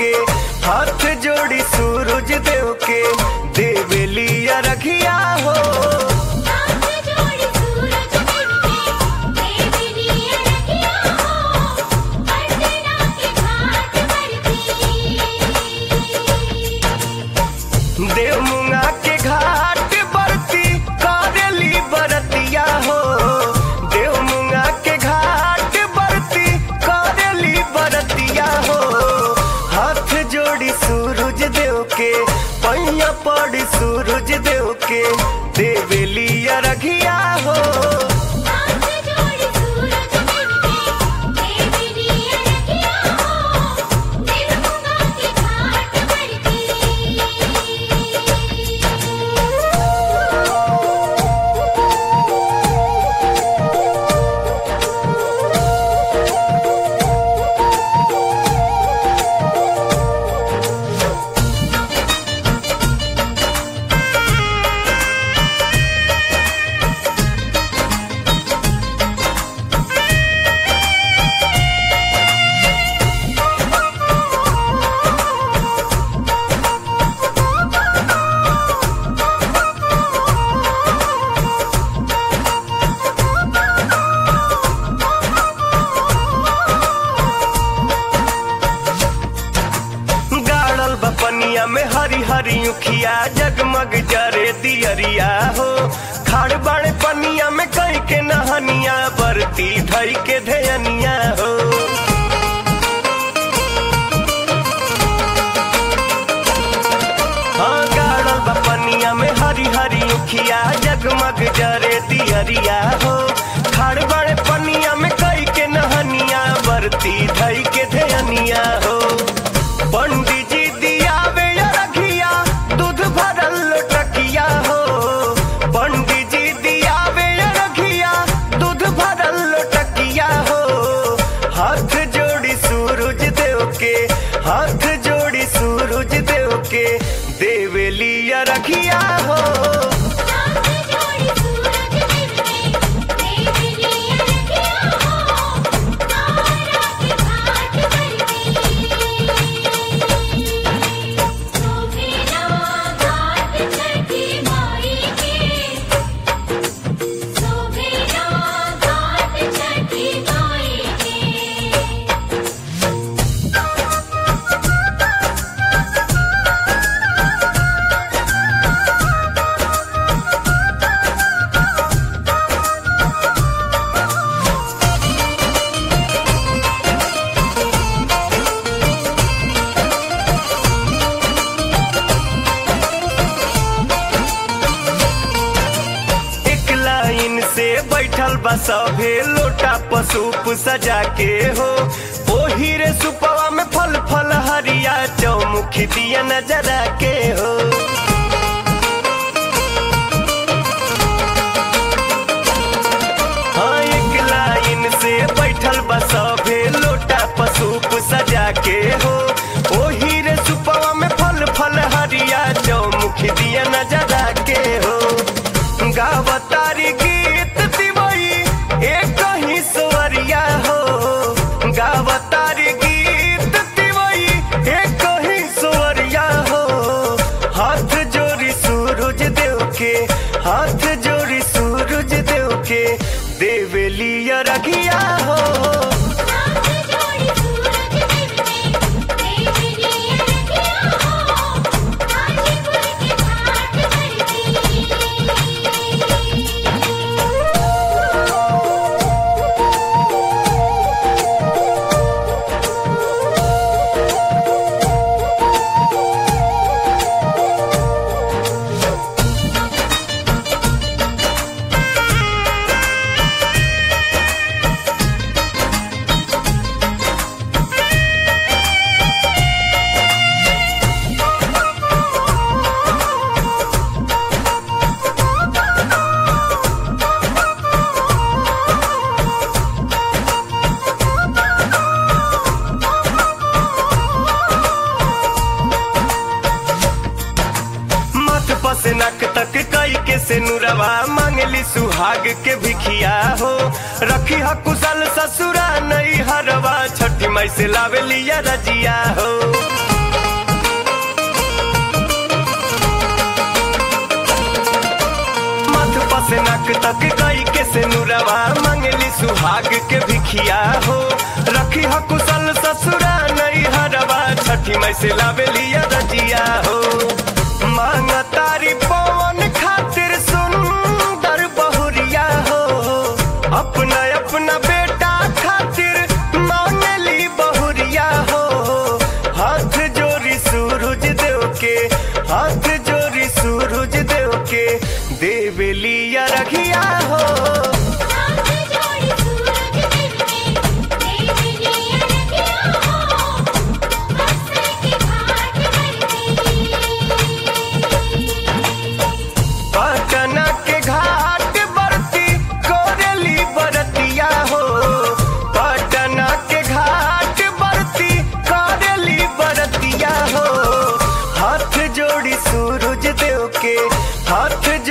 के हाथ जोड़ी सूरज देव के देवेलिया रखिया हो। देव मुंगा के घाट बरती करेली बरतिया हो। देव मुंगा के घाट बरती करेली बरतिया हो। हाथ जोड़ी सूरज देव के पैया पड़ी सूरज देव के देवेलिया रखिया हो। पनिया में हरी हरी उखिया जगमग जरे दियरिया हो। खाड़ बाड़े पनिया में कई के नहनिया बरती धई के धयनिया हो। हाँ गाड़ल बा पनिया में हरी हरी उखिया जगमग जरे दियरिया हो। खाड़ बाड़े पनिया में कई के नहनिया बरती धई के धयनिया हो। पंडित जी दियावे रखिया दूध भरल लोटकिया हो। पंडित जी दियावे रखिया दूध भरल लोटकिया हो। हाथ जोड़ी सूरज देव के हाथ जोड़ी सूरज देव के देवेलिया रखिया हो। बैठल बा सभे लोटा पसूप सजा के हो। ओही रे सुपवा में फल फल हरिया चौमुखी दिया नजरा के हो। हाँ एक लाइन से बैठल बा सभे लोटा पसूप सजा के हो। ओही रे सुपवा में फल फल हरिया चौमुखी दिया नजरा के हो। गावतारी गीत दिवई एक ही सुवरिया हो। गावतारी गीत दिवई एक ही सुवरिया हो। हाथ जोड़ी सूरज देव के हाथ जोड़ी सूरज देव के देवेलिया रखिया हो। से नक तक कई के से नुरवा मांगली सुहाग के भिखिया हो। रखी ह कुशल ससुरा नहीं हरवा छठी माई से लावे लिया रजिया हो। तक कई के से नुरवा मंगली सुहाग के भिखिया हो। रखी ह कुशल ससुरा नहीं हरवा छठी में से लावेलिया रजिया हो। मांग तारी पवन खातिर सुंदर बहुरिया हो। अपना अपना बेटा खातिर मांगली बहुरिया हो। हाथ जोड़ी सूरज देव के, हाथ जोड़ी सूरज देव के देवलिया रखिया हो। पटना के घाट बरती कोरेली बरतिया हो। पटना के घाट बरती कोरेली बरतिया हो। हाथ जोड़ी सूरज देव के, हाथ